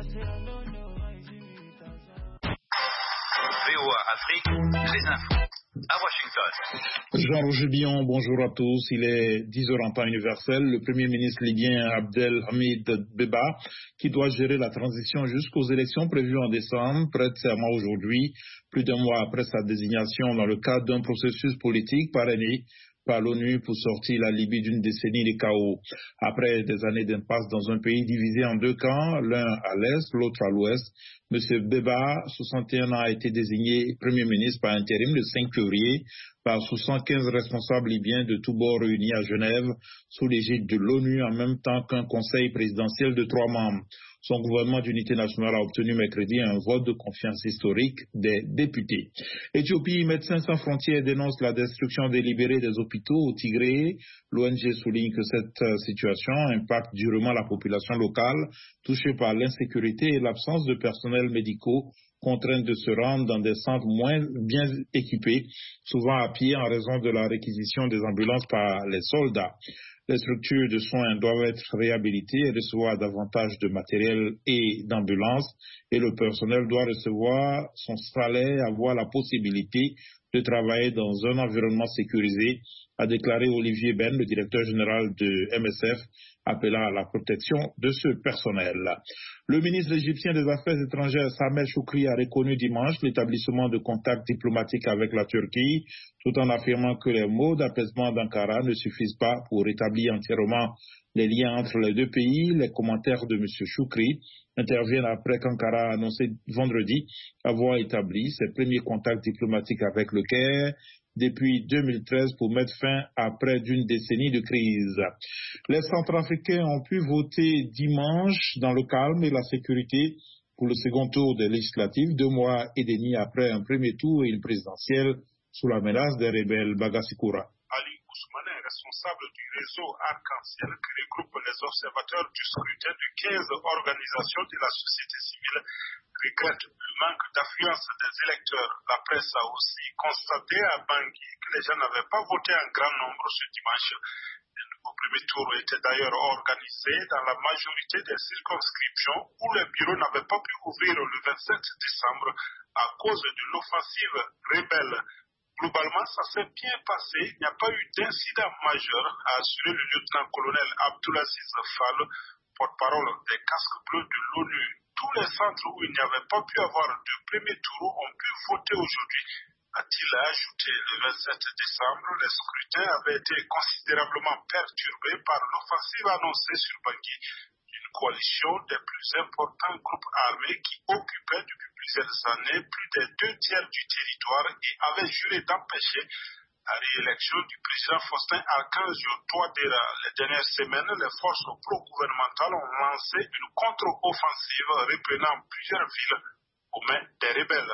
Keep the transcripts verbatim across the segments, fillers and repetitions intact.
V O A Afrique, les infos. À Washington. Jean-Roger Billon, bonjour à tous. Il est dix heures en temps universel. Le Premier ministre libyen Abdelhamid Dbeiba, qui doit gérer la transition jusqu'aux élections prévues en décembre, prête serment aujourd'hui, plus d'un mois après sa désignation dans le cadre d'un processus politique parrainé par l'ONU pour sortir la Libye d'une décennie de chaos. Après des années d'impasse dans un pays divisé en deux camps, l'un à l'est, l'autre à l'ouest, M. Dbeiba, soixante et un ans, a été désigné Premier ministre par intérim le cinq février par soixante-quinze responsables libyens de tous bords réunis à Genève sous l'égide de l'ONU en même temps qu'un conseil présidentiel de trois membres. Son gouvernement d'unité nationale a obtenu mercredi un vote de confiance historique des députés. Éthiopie, Médecins sans frontières dénonce la destruction délibérée des hôpitaux au Tigré. L'O N G souligne que cette situation impacte durement la population locale, touchée par l'insécurité et l'absence de personnel médicaux, contraints de se rendre dans des centres moins bien équipés, souvent à pied en raison de la réquisition des ambulances par les soldats. Les structures de soins doivent être réhabilitées et recevoir davantage de matériel et d'ambulances, et le personnel doit recevoir son salaire, avoir la possibilité de travailler dans un environnement sécurisé, a déclaré Olivier Ben, le directeur général de M S F, appelant à la protection de ce personnel. Le ministre égyptien des Affaires étrangères, Sameh Choukri, a reconnu dimanche l'établissement de contacts diplomatiques avec la Turquie, tout en affirmant que les mots d'apaisement d'Ankara ne suffisent pas pour rétablir entièrement les liens entre les deux pays. Les commentaires de M. Choukri interviennent après qu'Ankara a annoncé vendredi avoir établi ses premiers contacts diplomatiques avec le Caire depuis deux mille treize pour mettre fin à près d'une décennie de crise. Les Centrafricains ont pu voter dimanche dans le calme et la sécurité pour le second tour des législatives, deux mois et demi après un premier tour et une présidentielle sous la menace des rebelles. Bagasikura. Ali Ousmane est responsable du réseau Arc-en-Ciel qui regroupe les observateurs du scrutin de quinze organisations de la société civile, regrette le manque d'affluence des électeurs. La presse a aussi constaté à Bangui que les gens n'avaient pas voté en grand nombre ce dimanche. Le nouveau premier tour était d'ailleurs organisé dans la majorité des circonscriptions où les bureaux n'avaient pas pu ouvrir le vingt-sept décembre à cause de l'offensive rebelle. Globalement, ça s'est bien passé. Il n'y a pas eu d'incident majeur, a assuré le lieutenant-colonel Abdulaziz Fall, porte-parole des casques bleus de l'ONU. Tous les centres où il n'y avait pas pu avoir de premier tour ont pu voter aujourd'hui, a-t-il ajouté. Le vingt-sept décembre, les scrutins avaient été considérablement perturbés par l'offensive annoncée sur Bangui, une coalition des plus importants groupes armés qui occupaient depuis plusieurs années plus des deux tiers du territoire et avaient juré d'empêcher la réélection du président Faustin Archange Touadéra. Les dernières semaines, les forces pro-gouvernementales ont lancé une contre-offensive reprenant plusieurs villes aux mains des rebelles.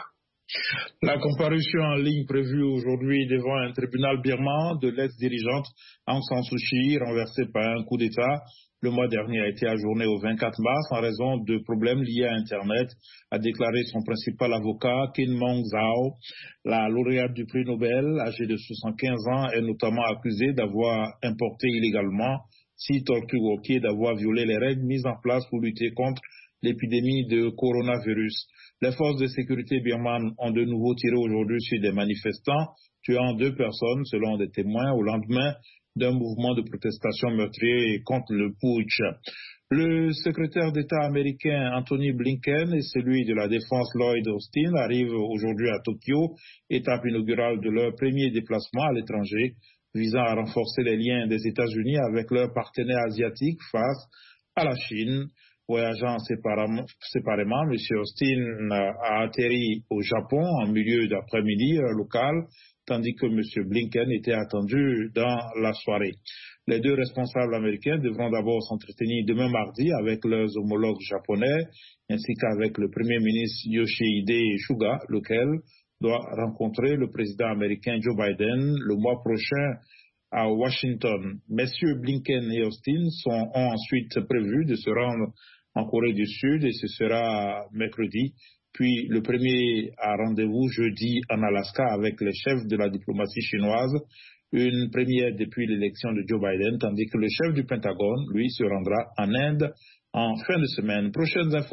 La comparution en ligne prévue aujourd'hui devant un tribunal birman de l'ex-dirigeante Aung San Suu Kyi, renversée par un coup d'État le mois dernier, a été ajournée au vingt-quatre mars en raison de problèmes liés à Internet, a déclaré son principal avocat, Kin Maung Zhao. La lauréate du prix Nobel, âgée de soixante-quinze ans, est notamment accusée d'avoir importé illégalement six tortues walkie et d'avoir violé les règles mises en place pour lutter contre l'épidémie de coronavirus. Les forces de sécurité birmanes ont de nouveau tiré aujourd'hui sur des manifestants, tuant deux personnes selon des témoins au lendemain d'un mouvement de protestation meurtrier contre le putsch. Le secrétaire d'État américain Anthony Blinken et celui de la Défense Lloyd Austin arrivent aujourd'hui à Tokyo, étape inaugurale de leur premier déplacement à l'étranger, visant à renforcer les liens des États-Unis avec leurs partenaires asiatiques face à la Chine. Voyageant séparément, séparément, M. Austin a atterri au Japon en milieu d'après-midi euh, local, tandis que M. Blinken était attendu dans la soirée. Les deux responsables américains devront d'abord s'entretenir demain mardi avec leurs homologues japonais, ainsi qu'avec le Premier ministre Yoshihide Suga, lequel doit rencontrer le président américain Joe Biden le mois prochain à Washington. Messieurs Blinken et Austin sont, ont ensuite prévu de se rendre en Corée du Sud et ce sera mercredi. Puis le premier a rendez-vous jeudi en Alaska avec les chefs de la diplomatie chinoise, une première depuis l'élection de Joe Biden, tandis que le chef du Pentagone, lui, se rendra en Inde en fin de semaine. Prochaines infos.